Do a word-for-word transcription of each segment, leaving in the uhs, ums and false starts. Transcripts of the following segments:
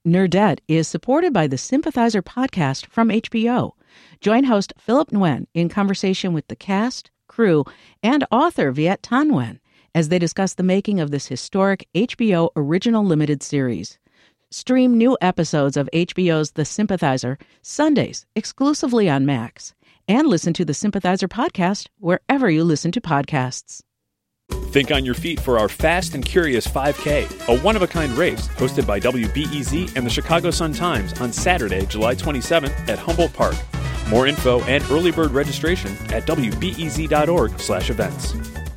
Nerdette is supported by the Sympathizer podcast from H B O. Join host Philip Nguyen in conversation with the cast, crew, and author Viet Thanh Nguyen as they discuss the making of this historic H B O original limited series. Stream new episodes of H B O's The Sympathizer Sundays exclusively on Max, and listen to the Sympathizer podcast wherever you listen to podcasts. Think on your feet for our Fast and Curious five K, a one-of-a-kind race hosted by W B E Z and the Chicago Sun-Times on Saturday, July twenty-seventh at Humboldt Park. More info and early bird registration at W B E Z dot org slash events.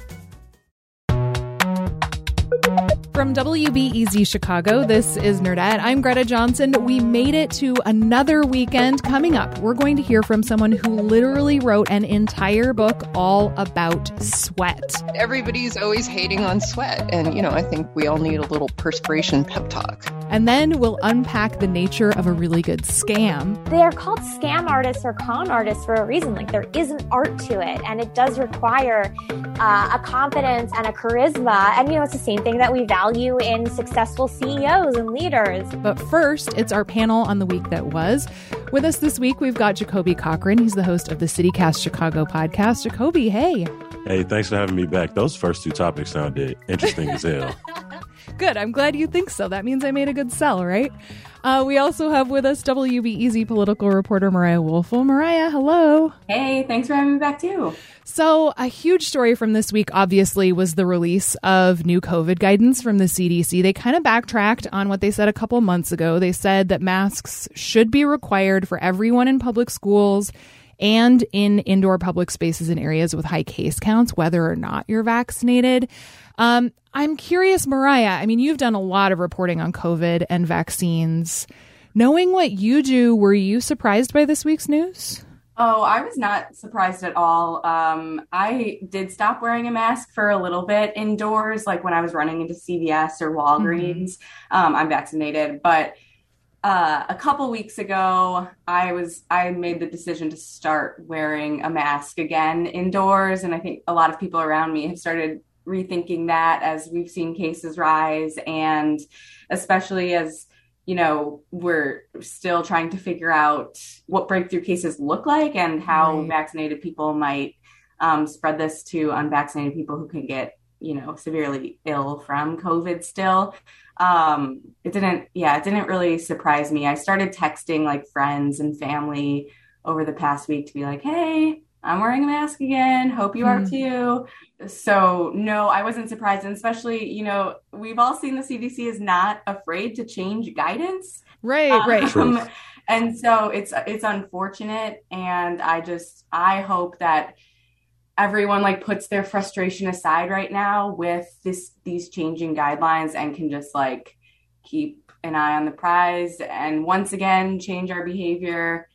From W B E Z Chicago, this is Nerdette. I'm Greta Johnson. We made it to another weekend. Coming up, we're going to hear from someone who literally wrote an entire book all about sweat. Everybody's always hating on sweat. And, you know, I think we all need a little perspiration pep talk. And then we'll unpack the nature of a really good scam. They are called scam artists or con artists for a reason. Like, there is an art to it, and it does require uh, a confidence and a charisma. And, you know, it's the same thing that we value in successful C E Os and leaders. But first, it's our panel on the week that was. With us this week, we've got Jacoby Cochran. He's the host of the CityCast Chicago podcast. Jacoby, hey. Hey, thanks for having me back. Those first two topics sounded interesting as hell. Good. I'm glad you think so. That means I made a good sell, right? Uh, we also have with us W B E Z political reporter Mariah Woelfel. Mariah, hello. Hey, thanks for having me back too. So a huge story from this week, obviously, was the release of new COVID guidance from the C D C. They kind of backtracked on what they said a couple months ago. They said that masks should be required for everyone in public schools and in indoor public spaces in areas with high case counts, whether or not you're vaccinated. Um, I'm curious, Mariah, I mean, you've done a lot of reporting on COVID and vaccines. Knowing what you do, were you surprised by this week's news? Oh, I was not surprised at all. Um, I did stop wearing a mask for a little bit indoors, like when I was running into C V S or Walgreens. Mm-hmm. Um, I'm vaccinated, but uh, a couple weeks ago, I was I made the decision to start wearing a mask again indoors, and I think a lot of people around me have started rethinking that as we've seen cases rise, and especially as, you know, we're still trying to figure out what breakthrough cases look like and how right. vaccinated people might um, spread this to unvaccinated people who can get, you know, severely ill from COVID still. Um, it didn't, yeah, it didn't really surprise me. I started texting like friends and family over the past week to be like, hey, I'm wearing a mask again. Hope you are too. So no, I wasn't surprised. And especially, you know, we've all seen the C D C is not afraid to change guidance. Right, right. Um, and so it's, it's unfortunate. And I just, I hope that everyone like puts their frustration aside right now with this, these changing guidelines and can just like keep an eye on the prize and once again, change our behavior.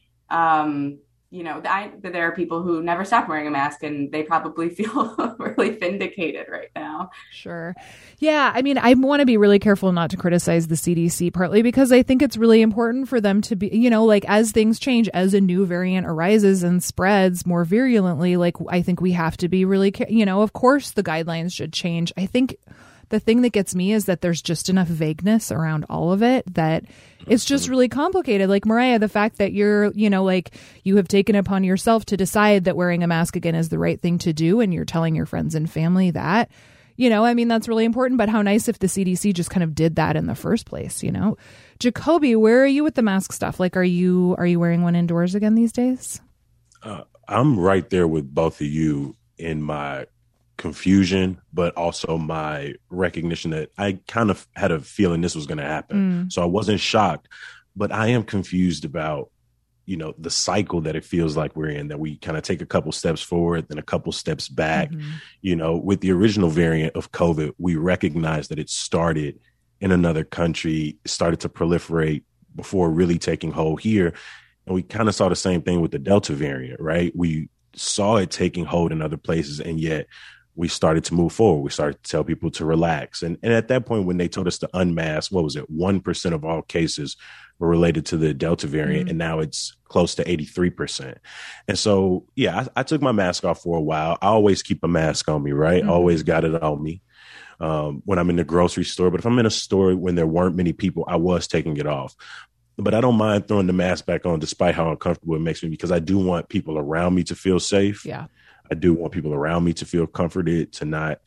Um, You know, I, there are people who never stop wearing a mask and they probably feel really vindicated right now. Sure. Yeah. I mean, I want to be really careful not to criticize the C D C, partly because I think it's really important for them to be, you know, like as things change, as a new variant arises and spreads more virulently, like I think we have to be really, you know, of course the guidelines should change. I think the thing that gets me is that there's just enough vagueness around all of it that it's just really complicated. Like, Mariah, the fact that you're, you know, like you have taken upon yourself to decide that wearing a mask again is the right thing to do. And you're telling your friends and family that, you know, I mean, that's really important. But how nice if the C D C just kind of did that in the first place, you know? Jacoby, where are you with the mask stuff? Like, are you are you wearing one indoors again these days? Uh, I'm right there with both of you in my confusion, but also my recognition that I kind of had a feeling this was going to happen. Mm. So I wasn't shocked, but I am confused about, you know, the cycle that it feels like we're in, that we kind of take a couple steps forward, then a couple steps back. Mm-hmm. You know, with the original variant of COVID, we recognized that it started in another country, started to proliferate before really taking hold here. And we kind of saw the same thing with the Delta variant, right? We saw it taking hold in other places, and yet we started to move forward. We started to tell people to relax. And, and at that point, when they told us to unmask, what was it? one percent of all cases were related to the Delta variant. Mm-hmm. And now it's close to eighty-three percent. And so, yeah, I, I took my mask off for a while. I always keep a mask on me, right? Mm-hmm. Always got it on me. um, when I'm in the grocery store. But if I'm in a store when there weren't many people, I was taking it off. But I don't mind throwing the mask back on despite how uncomfortable it makes me, because I do want people around me to feel safe. Yeah. I do want people around me to feel comforted, to not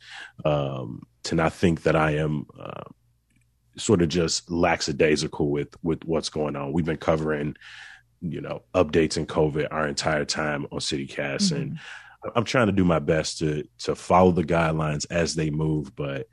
um, to not think that I am uh, sort of just lackadaisical with with what's going on. We've been covering, you know, updates in COVID our entire time on CityCast, mm-hmm. and I'm trying to do my best to to follow the guidelines as they move. But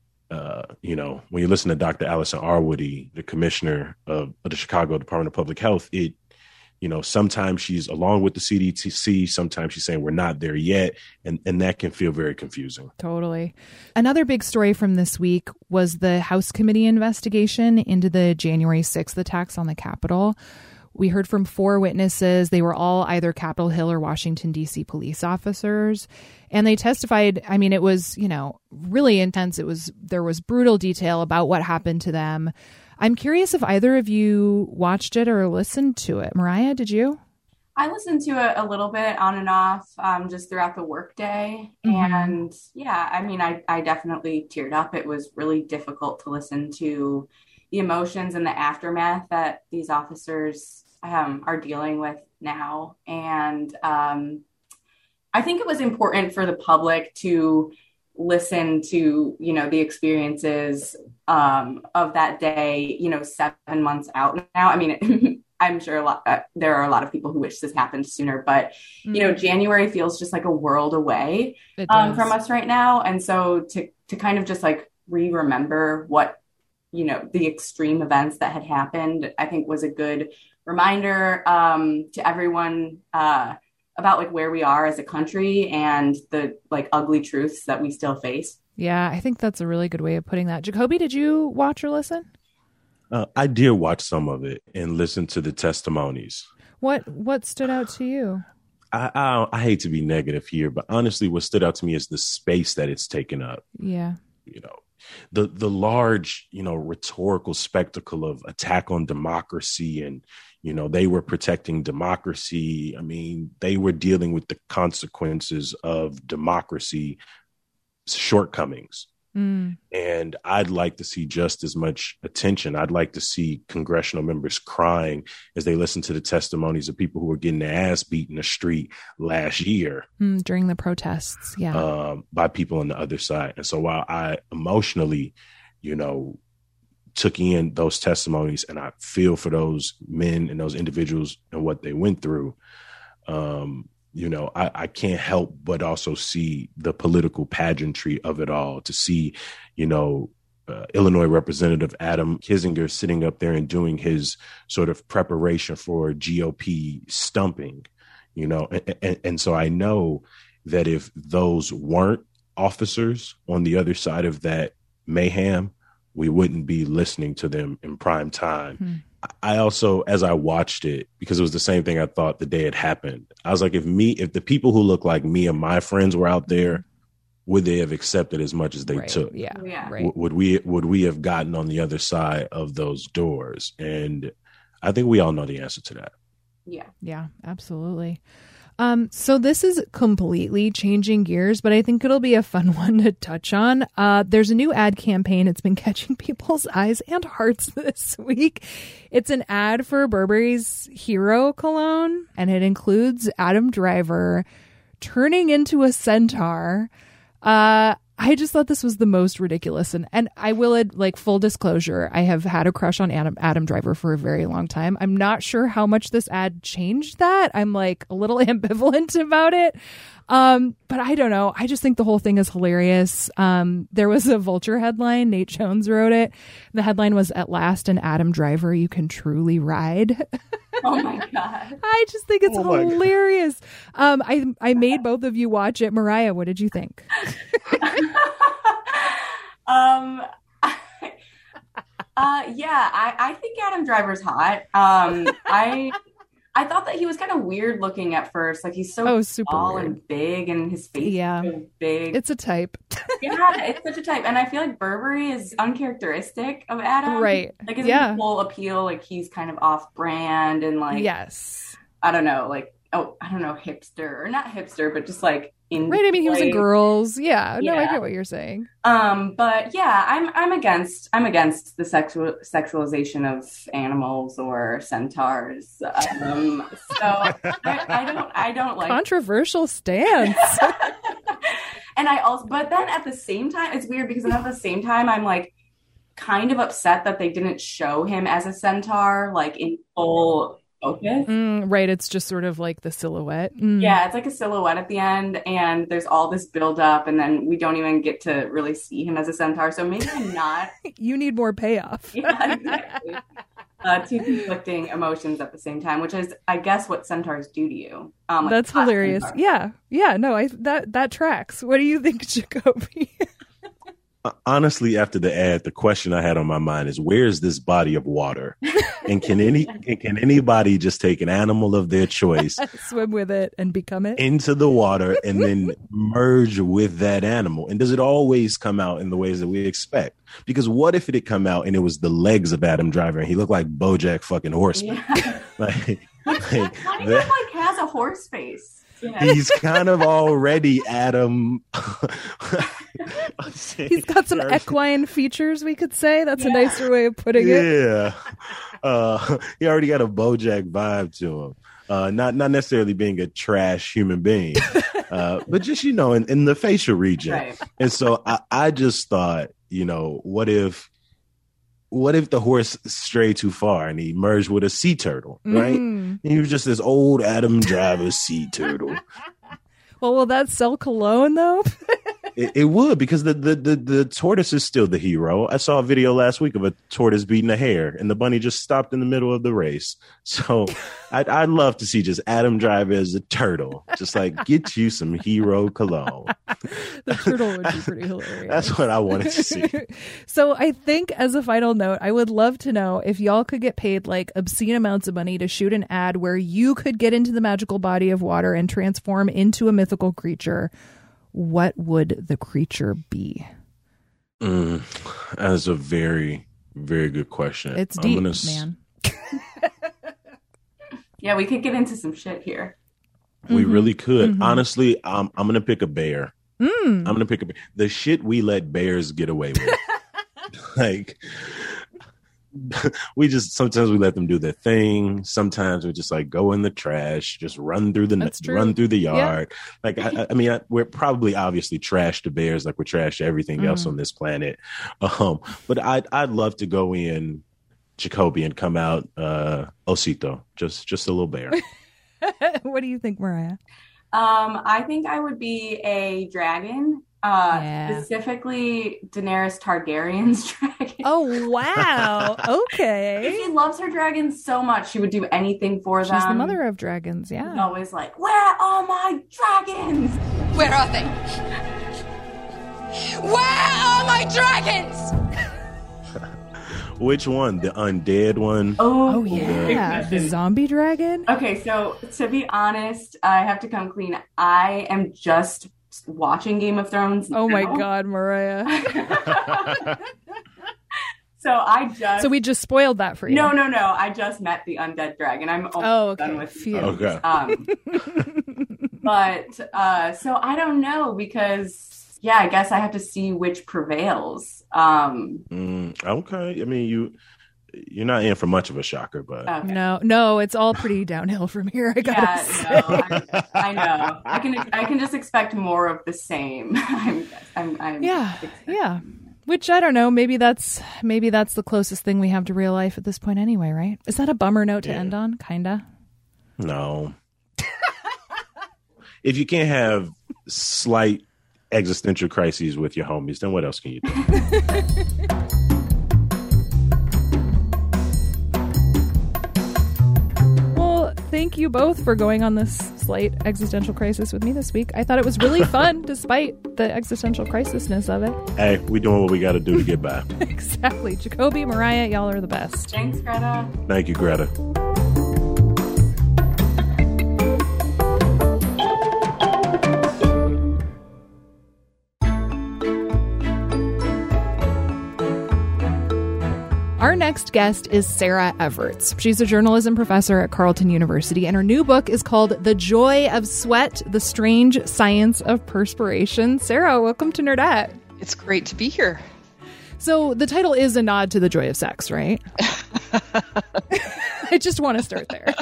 uh, you know, when you listen to Doctor Allison Arwady, the commissioner of, of the Chicago Department of Public Health, it, you know, sometimes she's along with the C D C, sometimes she's saying we're not there yet, and, and that can feel very confusing. Totally. Another big story from this week was the House committee investigation into the January sixth attacks on the Capitol. We heard from four witnesses. They were all either Capitol Hill or Washington, D C police officers. And they testified. I mean, it was, you know, really intense. It was, there was brutal detail about what happened to them. I'm curious if either of you watched it or listened to it. Mariah, did you? I listened to it a little bit on and off, um, just throughout the workday. Mm-hmm. And yeah, I mean, I, I definitely teared up. It was really difficult to listen to the emotions and the aftermath that these officers um, are dealing with now. And um, I think it was important for the public to listen to, you know, the experiences um, of that day, you know, seven months out now. I mean, I'm sure a lot, uh, there are a lot of people who wish this happened sooner, but, mm. you know, January feels just like a world away um, from us right now. And so to, to kind of just like re-remember what, you know, the extreme events that had happened, I think was a good reminder um, to everyone uh, about like where we are as a country and the like ugly truths that we still face. Yeah, I think that's a really good way of putting that. Jacoby, did you watch or listen? Uh, I did watch some of it and listen to the testimonies. What what stood out to you? I, I I hate to be negative here, but honestly, what stood out to me is the space that it's taken up. Yeah, you know, the the large, you know, rhetorical spectacle of attack on democracy, and you know, they were protecting democracy. I mean, they were dealing with the consequences of democracy shortcomings. Mm. And I'd like to see just as much attention. I'd like to see congressional members crying as they listen to the testimonies of people who were getting their ass beat in the street last year mm, during the protests. Yeah, um, by people on the other side. And so while I emotionally, you know, took in those testimonies and I feel for those men and those individuals and what they went through, um, you know, I, I can't help but also see the political pageantry of it all, to see, you know, uh, Illinois Representative Adam Kinzinger sitting up there and doing his sort of preparation for G O P stumping, you know, and, and, and so I know that if those weren't officers on the other side of that mayhem, we wouldn't be listening to them in prime time. Hmm. I also, as I watched it, because it was the same thing I thought the day it happened, I was like, if me, if the people who look like me and my friends were out there, would they have accepted as much as they right. took? Yeah, yeah. W- right. Would we, would we have gotten on the other side of those doors? And I think we all know the answer to that. Yeah, yeah, absolutely. Um, so this is completely changing gears, but I think it'll be a fun one to touch on. Uh, there's a new ad campaign. It's been catching people's eyes and hearts this week. It's an ad for Burberry's Hero cologne, and it includes Adam Driver turning into a centaur. Uh, I just thought this was the most ridiculous. And, and I will, ad, like, full disclosure, I have had a crush on Adam, Adam Driver for a very long time. I'm not sure how much this ad changed that. I'm like a little ambivalent about it. Um, but I don't know. I just think the whole thing is hilarious. Um, there was a Vulture headline. Nate Jones wrote it. The headline was, "At last an Adam Driver you can truly ride." Oh my God. I just think it's oh hilarious. Um, I, I made both of you watch it. Mariah, what did you think? um, uh, yeah, I, I think Adam Driver's hot. Um, I, I thought that he was kind of weird looking at first. Like, he's so oh, super tall weird. and big, and his face yeah. is so big. It's a type. Yeah, it's such a type. And I feel like Burberry is uncharacteristic of Adam. Right. Like, his yeah. whole appeal, like, he's kind of off-brand and, like, yes. I don't know, like, oh, I don't know, hipster, or not hipster, but just, like, in right. I mean, he was in Detroit. Girls. Yeah. No, I Yeah. get what you're saying. Um, but yeah, I'm I'm against I'm against the sexual sexualization of animals or centaurs. Um, so I, I don't I don't like Controversial stance. And I also, but then at the same time, it's weird because then at the same time, I'm like kind of upset that they didn't show him as a centaur, like in full focus. Mm, right. It's just sort of like the silhouette. Mm. Yeah, it's like a silhouette at the end, and there's all this build up, and then we don't even get to really see him as a centaur. So maybe I'm not. You need more payoff. Yeah, exactly. Uh, two conflicting emotions at the same time, which is, I guess, what centaurs do to you. Um, like That's hilarious. centaurs. Yeah, yeah. No, I that that tracks. What do you think, Jacoby? Honestly, after the ad, the question I had on my mind is, where is this body of water? And can any and can anybody just take an animal of their choice, Swim with it and become it? into the water, and then merge with that animal? And does it always come out in the ways that we expect? Because what if it had come out and it was the legs of Adam Driver and he looked like BoJack fucking Horseman? Yeah. like, like, Not even that- like has a horse face. Yeah. he's kind of already Adam. He's got some equine features, we could say. That's a nicer way of putting it. Yeah. Uh, he already got a BoJack vibe to him. Uh, not not necessarily being a trash human being, uh, but just, you know, in, in the facial region. Right. And so I, I just thought, you know, what if what if the horse strayed too far and he merged with a sea turtle, right? Mm. And he was just this old Adam Driver sea turtle. Well, will that sell cologne, though? It, it would, because the, the, the, the tortoise is still the hero. I saw a video last week of a tortoise beating a hare, and the bunny just stopped in the middle of the race. So I'd, I'd love to see just Adam Driver as a turtle. Just like, get you some hero cologne. The turtle would be pretty hilarious. That's what I wanted to see. So I think, as a final note, I would love to know if y'all could get paid like obscene amounts of money to shoot an ad where you could get into the magical body of water and transform into a mythical creature. What would the creature be? Mm, that's a very, very good question. It's I'm deep, gonna s- man. Yeah, we could get into some shit here. We really could. Mhm. Honestly, I'm, I'm going to pick a bear. Mm. I'm going to pick a bear. The shit we let bears get away with. Like, we just, sometimes we let them do their thing. Sometimes we just like go in the trash, just run through the, That's true. run through the Yeah. yard. Like, I, I mean, I, we're probably obviously trash to bears like we're trash to everything else Mhm. on this planet. Um, but I'd, I'd love to go in Jacoby and come out uh, Osito, just, just a little bear. What do you think, Mariah? Um, I think I would be a dragon. Uh, Yeah. specifically Daenerys Targaryen's dragon. Oh, wow. Okay. She loves her dragons so much, she would do anything for them. She's the mother of dragons, She's yeah. always like, where are all my dragons? Where are they? Where are my dragons? Which one? The undead one? Oh, Oh, big yeah. The question. zombie dragon? Okay, so to be honest, I have to come clean. I am just watching Game of Thrones. Oh, my now. God, Mariah. So I just So we just spoiled that for you. no no no. I just met the undead dragon. I'm almost Oh, okay. done with Phew. Okay. Um, but uh, so I don't know because yeah, I guess I have to see which prevails. Um, Mm, okay. I mean, you, you're not in for much of a shocker, but okay. No, no, it's all pretty downhill from here, I gotta Yeah, say. no, I, I know. I can I can just expect more of the same. I'm, I'm, I'm Yeah, yeah. Which, I don't know, maybe that's maybe that's the closest thing we have to real life at this point anyway, right? Is that a bummer note to Yeah. end on? Kinda. no. If you can't have slight existential crises with your homies, then what else can you do? Well, thank you both for going on this slight existential crisis with me this week. I thought it was really fun, despite the existential crisisness of it. Hey, we doing what we got to do to get by. Exactly. Jacoby, Mariah, y'all are the best. Thanks, Greta. Thank you, Greta. Our next guest is Sarah Everts. She's a journalism professor at Carleton University, and her new book is called The Joy of Sweat, The Strange Science of Perspiration. Sarah, welcome to Nerdette. It's great to be here. So the title is a nod to the joy of sex, right? I just want to start there.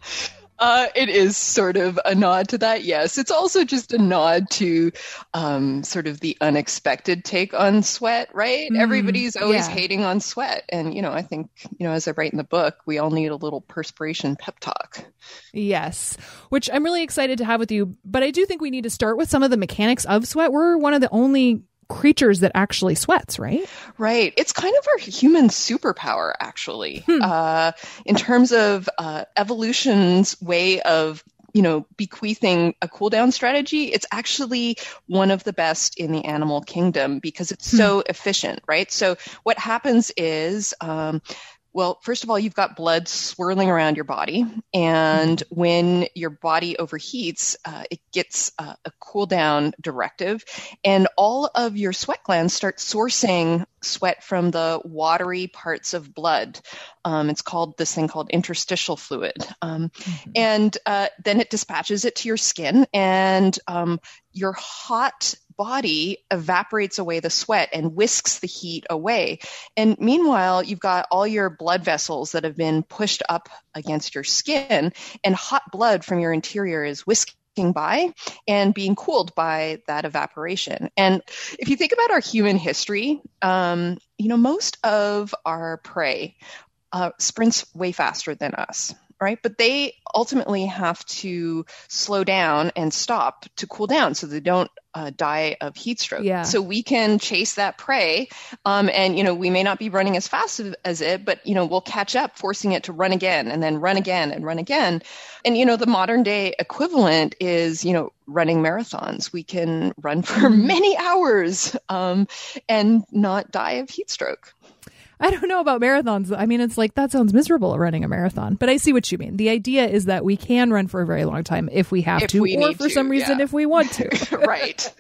Uh, it is sort of a nod to that, yes. It's also just a nod to um, sort of the unexpected take on sweat, right? Mm, Everybody's always yeah. hating on sweat. And, you know, I think, you know, as I write in the book, we all need a little perspiration pep talk. Yes, which I'm really excited to have with you. But I do think we need to start with some of the mechanics of sweat. We're one of the only creatures that actually sweats, right? Right. It's kind of our human superpower, actually, hmm. uh, in terms of uh, evolution's way of, you know, bequeathing a cool down strategy. It's actually one of the best in the animal kingdom because it's hmm. so efficient, right? So what happens is, um, well, first of all, you've got blood swirling around your body. And mm-hmm. when your body overheats, uh, it gets uh, a cool down directive. And all of your sweat glands start sourcing sweat from the watery parts of blood. Um, it's called this thing called interstitial fluid. Um, mm-hmm. And uh, then it dispatches it to your skin. And um, your hot body evaporates away the sweat and whisks the heat away. And meanwhile, you've got all your blood vessels that have been pushed up against your skin, and hot blood from your interior is whisking by and being cooled by that evaporation. And if you think about our human history, um, you know, most of our prey uh, sprints way faster than us. Right. But they ultimately have to slow down and stop to cool down so they don't uh, die of heat stroke. Yeah. So we can chase that prey. Um, and, you know, we may not be running as fast as it, but, you know, we'll catch up, forcing it to run again and then run again and run again. And, you know, the modern day equivalent is, you know, running marathons. We can run for many hours um, and not die of heat stroke. I don't know about marathons. I mean, it's like, that sounds miserable running a marathon, but I see what you mean. The idea is that we can run for a very long time if we have if to, we or for to, some reason, yeah. if we want to. Right.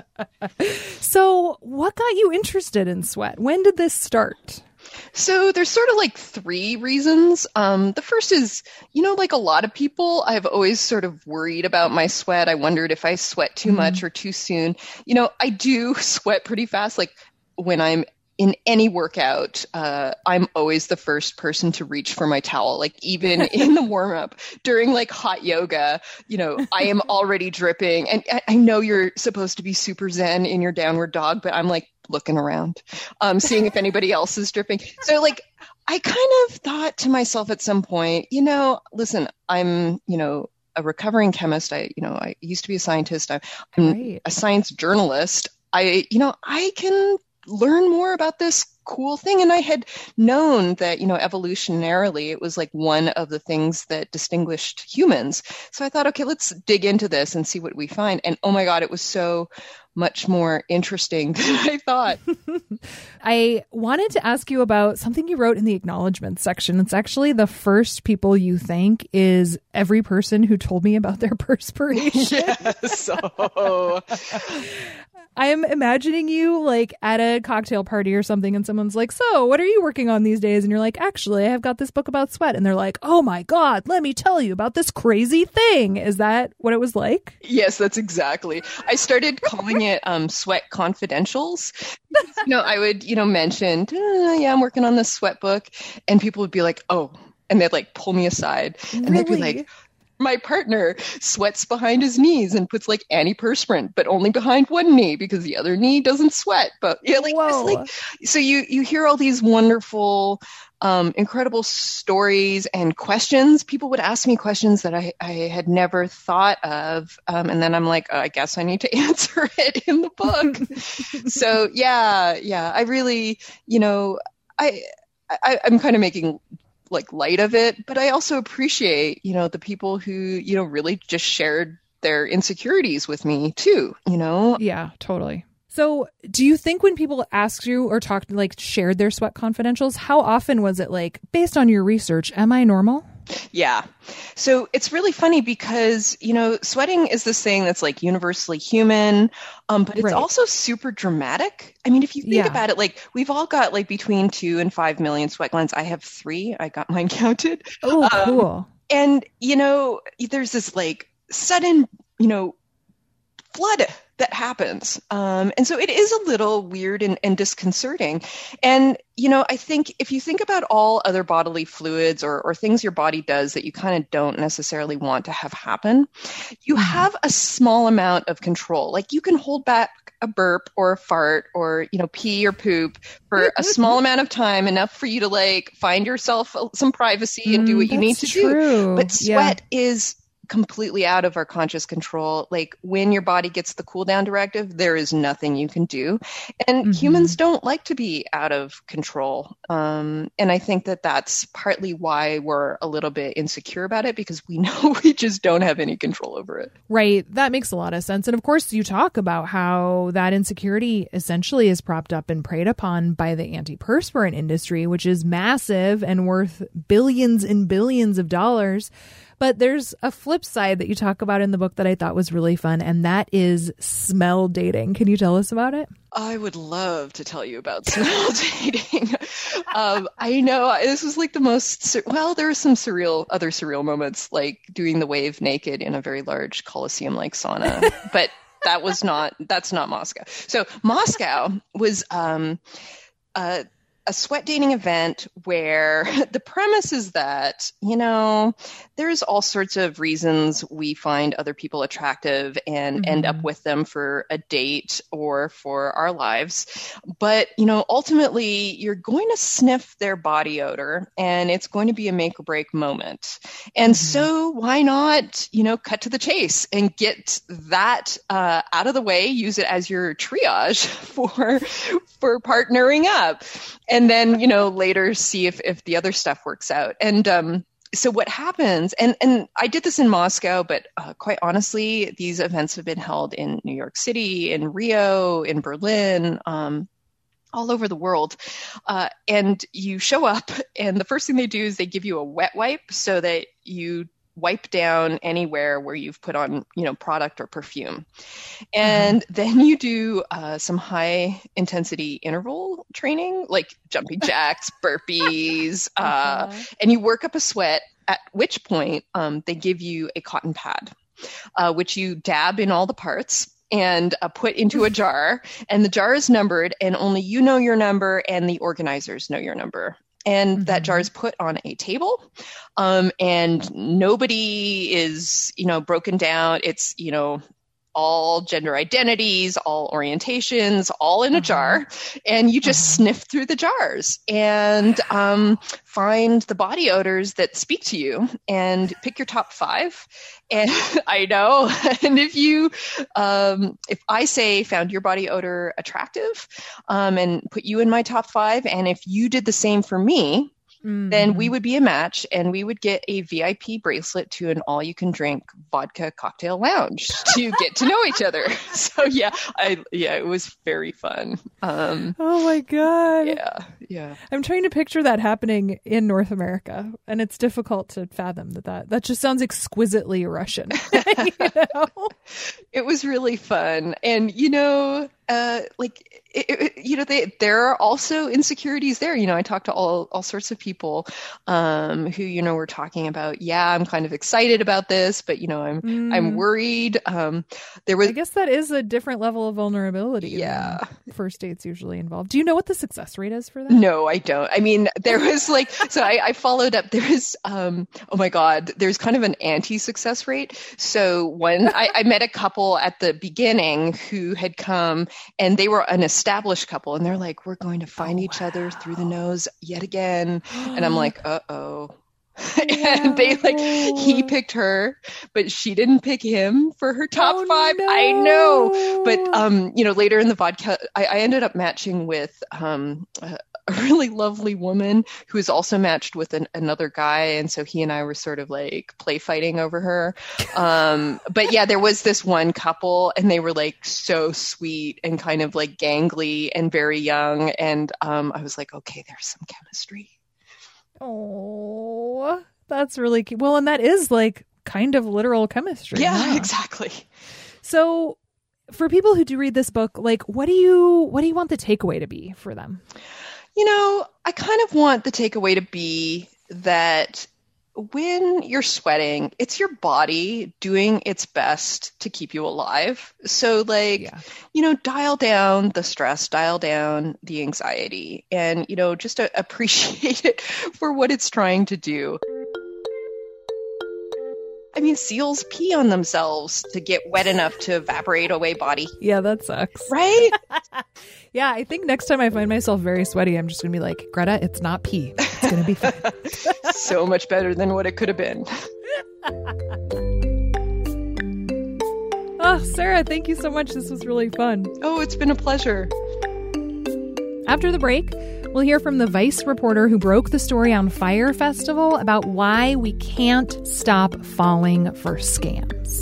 So what got you interested in sweat? When did this start? So there's sort of like three reasons. Um, the first is, you know, like a lot of people, I've always sort of worried about my sweat. I wondered if I sweat too mm-hmm. much or too soon. You know, I do sweat pretty fast. Like when I'm in any workout, uh, I'm always the first person to reach for my towel. Like even in the warm up during like hot yoga, you know, I am already dripping. And I, I know you're supposed to be super zen in your downward dog, but I'm like looking around, um, seeing if anybody else is dripping. So like, I kind of thought to myself at some point, you know, listen, I'm, you know, a recovering chemist. I, you know, I used to be a scientist. I, I'm right. a science journalist. I, you know, I can learn more about this cool thing. And I had known that, you know, evolutionarily, it was like one of the things that distinguished humans. So I thought, okay, let's dig into this and see what we find. And oh my God, it was so much more interesting than I thought. I wanted to ask you about something you wrote in the acknowledgments section. It's actually the first people you thank is every person who told me about their perspiration. Yes. Oh. I'm imagining you like at a cocktail party or something, and someone's like, so what are you working on these days? And you're like, actually, I've got this book about sweat. And they're like, oh my God, let me tell you about this crazy thing. Is that what it was like? Yes, that's exactly. I started calling it um, Sweat Confidentials. You know, I would, you know, mention, uh, yeah, I'm working on this sweat book. And people would be like, oh, and they'd like pull me aside. And really? They'd be like, my partner sweats behind his knees and puts like antiperspirant, but only behind one knee because the other knee doesn't sweat. But yeah, like, like so you you hear all these wonderful, um, incredible stories and questions. People would ask me questions that I, I had never thought of, um, and then I'm like, oh, I guess I need to answer it in the book. So yeah, yeah, I really, you know, I, I I'm kind of making like light of it, but I also appreciate, you know, the people who, you know, really just shared their insecurities with me too, you know? Yeah, totally. So do you think when people asked you or talked, like shared their sweat confidentials, how often was it like, based on your research, am I normal? Yeah. So it's really funny because, you know, sweating is this thing that's like universally human, um, but it's Right. also super dramatic. I mean, if you think Yeah. about it, like we've all got like between two and five million sweat glands. I have three. I got mine counted. Oh, Um, cool. And, you know, there's this like sudden, you know, flood that happens. Um, and so it is a little weird and, and disconcerting. And, you know, I think if you think about all other bodily fluids or, or things your body does that you kind of don't necessarily want to have happen, you have a small amount of control. Like you can hold back a burp or a fart or, you know, pee or poop for a small amount of time, enough for you to like find yourself some privacy and do what you need to do. true. But Yeah. sweat is completely out of our conscious control. Like when your body gets the cool down directive, there is nothing you can do. And Mhm. humans don't like to be out of control. Um, and I think that that's partly why we're a little bit insecure about it, because we know we just don't have any control over it. Right. That makes a lot of sense. And of course, you talk about how that insecurity essentially is propped up and preyed upon by the antiperspirant industry, which is massive and worth billions and billions of dollars. But there's a flip side that you talk about in the book that I thought was really fun, and that is smell dating. Can you tell us about it? I would love to tell you about smell dating. um, I know this was like the most, sur- well, there were some surreal, other surreal moments, like doing the wave naked in a very large Colosseum-like sauna, but that was not, that's not Moscow. So Moscow was um, uh, a sweat dating event where the premise is that, you know, there's all sorts of reasons we find other people attractive and Mhm. end up with them for a date or for our lives. But, you know, ultimately you're going to sniff their body odor and it's going to be a make or break moment. And so why not, you know, cut to the chase and get that uh, out of the way, use it as your triage for, for partnering up. And then, you know, later see if, if the other stuff works out. And um, so what happens, and, and I did this in Moscow, but uh, quite honestly, these events have been held in New York City, in Rio, in Berlin, um, all over the world. Uh, and you show up, and the first thing they do is they give you a wet wipe so that you wipe down anywhere where you've put on, you know, product or perfume. And mm-hmm. then you do uh, some high intensity interval training, like jumping jacks, burpees, uh-huh. uh, and you work up a sweat, at which point um, they give you a cotton pad, uh, which you dab in all the parts and uh, put into a jar. And the jar is numbered, and only you know your number and the organizers know your number. And mm-hmm. that jar is put on a table, um, and nobody is, you know, broken down. It's, you know, all gender identities, all orientations, all in a uh-huh. jar. And you just uh-huh. sniff through the jars and um, find the body odors that speak to you and pick your top five. And I know, and if you, um, if I say found your body odor attractive um, and put you in my top five, and if you did the same for me, mm-hmm. then we would be a match, and we would get a V I P bracelet to an all-you-can-drink vodka cocktail lounge to get to know each other. So yeah, I yeah, it was very fun. Um, oh my god! Yeah, yeah. I'm trying to picture that happening in North America, and it's difficult to fathom that that, that just sounds exquisitely Russian. You know? It was really fun, and you know. Uh, like, it, it, you know, they, there are also insecurities there. You know, I talked to all, all sorts of people um, who, you know, were talking about, yeah, I'm kind of excited about this, but, you know, I'm, mm. I'm worried. Um, there was, I guess that is a different level of vulnerability. Yeah. First dates usually involved. Do you know what the success rate is for that? No, I don't. I mean, there was like, so I, I followed up, there was, um, oh my God, there's kind of an anti-success rate. So when I, I met a couple at the beginning who had come, and they were an established couple, and they're like, we're going to find oh, each wow. other through the nose yet again. And I'm like, uh-oh. And they like, he picked her, but she didn't pick him for her top oh, five. No. I know. But, um, you know, later in the vodka, I, I ended up matching with um, a, a really lovely woman who was also matched with an, another guy. And so he and I were sort of like play fighting over her. Um, but yeah, there was this one couple, and they were like so sweet and kind of like gangly and very young. And um, I was like, okay, there's some chemistry. Oh, That's really cute. Well, and that is like kind of literal chemistry. Yeah, huh? exactly. So for people who do read this book, like what do you what do you want the takeaway to be for them? You know, I kind of want the takeaway to be that when you're sweating, it's your body doing its best to keep you alive. So like, yeah. you know, dial down the stress, dial down the anxiety, and, you know, just uh, appreciate it for what it's trying to do. I mean, seals pee on themselves to get wet enough to evaporate away body. Yeah, that sucks. Right? Yeah, I think next time I find myself very sweaty, I'm just going to be like, Greta, it's not pee. It's going to be fine. So much better than what it could have been. Oh, Sarah, thank you so much. This was really fun. Oh, it's been a pleasure. After the break, we'll hear from the Vice reporter who broke the story on Fyre Festival about why we can't stop falling for scams.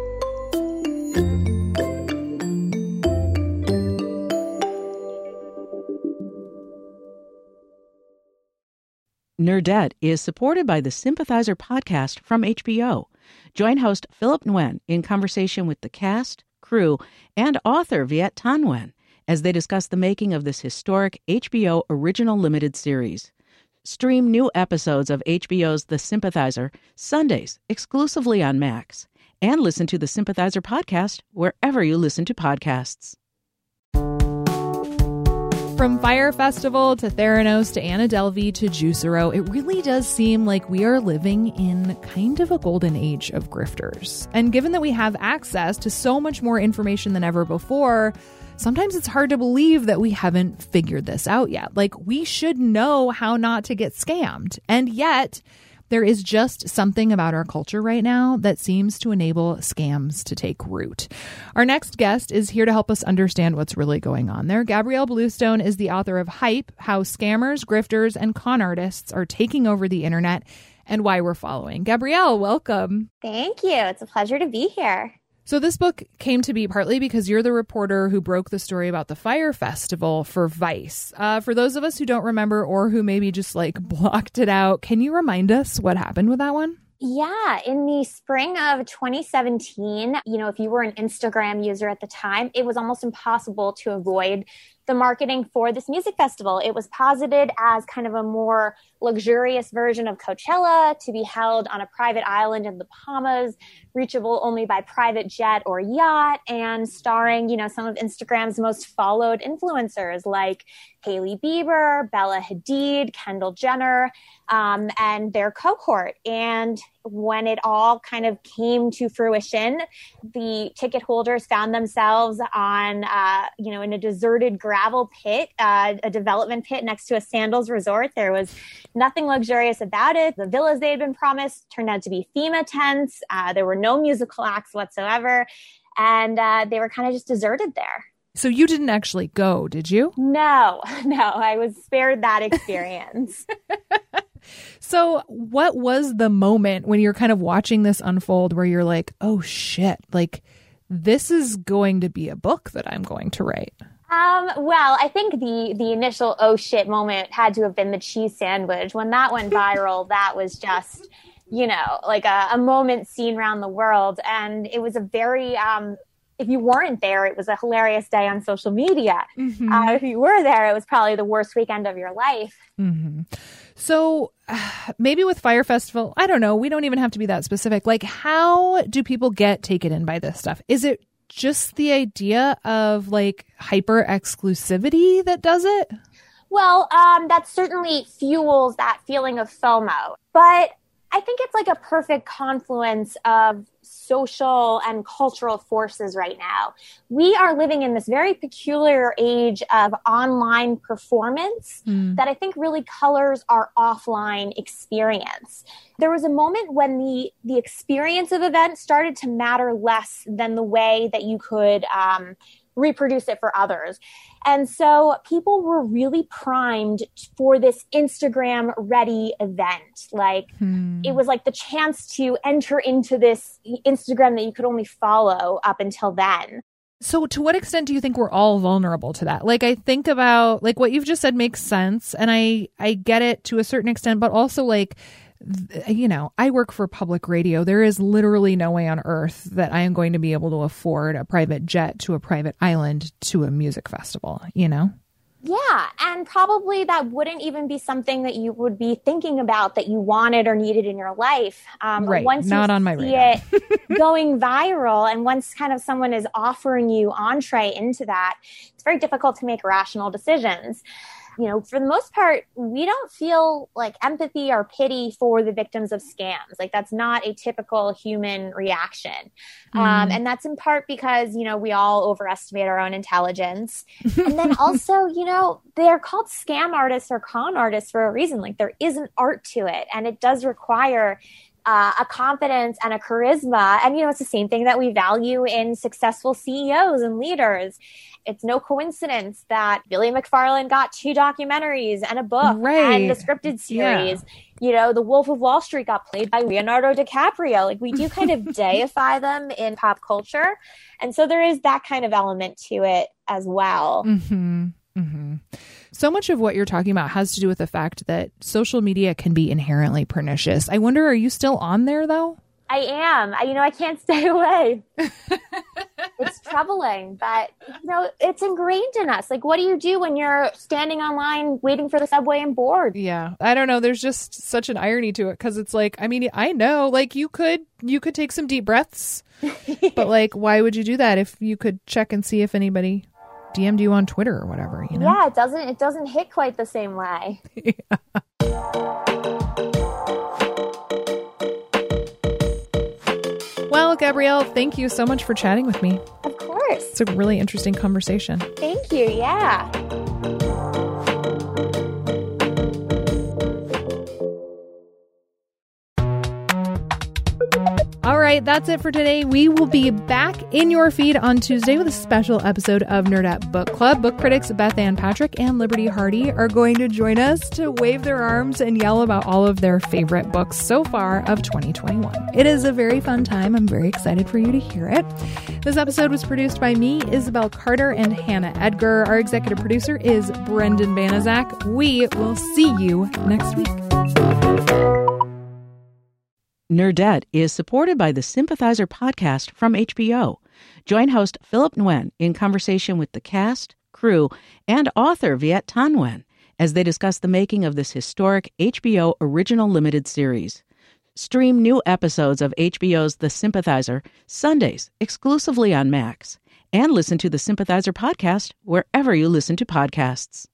Nerdette is supported by the Sympathizer podcast from H B O. Join host Philip Nguyen in conversation with the cast, crew, and author Viet Thanh Nguyen as they discuss the making of this historic H B O original limited series. Stream new episodes of H B O's The Sympathizer Sundays exclusively on Max, and listen to the Sympathizer podcast wherever you listen to podcasts. From Fyre Festival to Theranos to Anna Delvey to Juicero, it really does seem like we are living in kind of a golden age of grifters. And given that we have access to so much more information than ever before, sometimes it's hard to believe that we haven't figured this out yet. Like, we should know how not to get scammed. And yet, there is just something about our culture right now that seems to enable scams to take root. Our next guest is here to help us understand what's really going on there. Gabrielle Bluestone is the author of Hype, How Scammers, Grifters, and Con Artists Are Taking Over the Internet, and Why We're Following. Gabrielle, welcome. Thank you. It's a pleasure to be here. So this book came to be partly because you're the reporter who broke the story about the Fyre Festival for Vice. Uh, for those of us who don't remember or who maybe just like blocked it out, can you remind us what happened with that one? Yeah, in the spring of twenty seventeen, you know, if you were an Instagram user at the time, it was almost impossible to avoid the marketing for this music festival. It was posited as kind of a more luxurious version of Coachella, to be held on a private island in the Bahamas, reachable only by private jet or yacht, and starring, you know, some of Instagram's most followed influencers like Hailey Bieber, Bella Hadid, Kendall Jenner, um, and their cohort. And when it all kind of came to fruition, the ticket holders found themselves on, uh, you know, in a deserted gravel pit, uh, a development pit next to a Sandals resort. There was nothing luxurious about it. The villas they had been promised turned out to be FEMA tents. Uh, there were no musical acts whatsoever. And uh, they were kind of just deserted there. So you didn't actually go, did you? No, no, I was spared that experience. So what was the moment when you're kind of watching this unfold where you're like, oh shit, like this is going to be a book that I'm going to write? Um, well, I think the the initial oh shit moment had to have been the cheese sandwich. When that went viral, that was just, you know, like a, a moment seen around the world. And it was a very, um, if you weren't there, it was a hilarious day on social media. Mm-hmm. Uh, if you were there, it was probably the worst weekend of your life. Mm-hmm. So uh, maybe with Fyre Festival, I don't know. We don't even have to be that specific. Like, how do people get taken in by this stuff? Is it just the idea of like hyper exclusivity that does it? Well, um, that certainly fuels that feeling of FOMO. But I think it's like a perfect confluence of social and cultural forces right now. We are living in this very peculiar age of online performance mm. that I think really colors our offline experience. There was a moment when the, the experience of events started to matter less than the way that you could um, reproduce it for others. And so people were really primed for this Instagram ready event. Like hmm. it was like the chance to enter into this Instagram that you could only follow up until then. So to what extent do you think we're all vulnerable to that? Like, I think about like what you've just said makes sense. And I, I get it to a certain extent, but also like, you know, I work for public radio. There is literally no way on earth that I am going to be able to afford a private jet to a private island to a music festival, you know? Yeah, and probably that wouldn't even be something that you would be thinking about that you wanted or needed in your life. Um, right, once not you on my see radar. it going viral, and once kind of someone is offering you entree into that, it's very difficult to make rational decisions. You know, for the most part, we don't feel like empathy or pity for the victims of scams. Like that's not a typical human reaction. Mm. Um, and that's in part because, you know, we all overestimate our own intelligence. And then also, you know, they're called scam artists or con artists for a reason. Like there is an art to it, and it does require Uh, a confidence and a charisma. And, you know, it's the same thing that we value in successful C E Os and leaders. It's no coincidence that Billy McFarland got two documentaries and a book right. and a scripted series. Yeah. You know, The Wolf of Wall Street got played by Leonardo DiCaprio. Like we do kind of deify them in pop culture. And so there is that kind of element to it as well. Mm-hmm. Mm-hmm. So much of what you're talking about has to do with the fact that social media can be inherently pernicious. I wonder, are you still on there though? I am. I, you know, I can't stay away. It's troubling, but, you know, it's ingrained in us. Like, what do you do when you're standing online waiting for the subway and bored? Yeah. I don't know. There's just such an irony to it because it's like, I mean, I know, like, you could, you could take some deep breaths, but, like, why would you do that if you could check and see if anybody D M'd you on Twitter or whatever, you know? Yeah, it doesn't, it doesn't hit quite the same way. Yeah. Well, Gabrielle, thank you so much for chatting with me. Of course. It's a really interesting conversation. Thank you. Yeah. All right, that's it for today. We will be back in your feed on Tuesday with a special episode of Nerdette Book Club. Book critics Beth Ann Patrick and Liberty Hardy are going to join us to wave their arms and yell about all of their favorite books so far of twenty twenty-one. It is a very fun time. I'm very excited for you to hear it. This episode was produced by me, Isabel Carter, and Hannah Edgar. Our executive producer is Brendan Banaszak. We will see you next week. Nerdette is supported by the Sympathizer podcast from H B O. Join host Philip Nguyen in conversation with the cast, crew, and author Viet Thanh Nguyen as they discuss the making of this historic H B O original limited series. Stream new episodes of H B O's The Sympathizer Sundays exclusively on Max, and listen to the Sympathizer podcast wherever you listen to podcasts.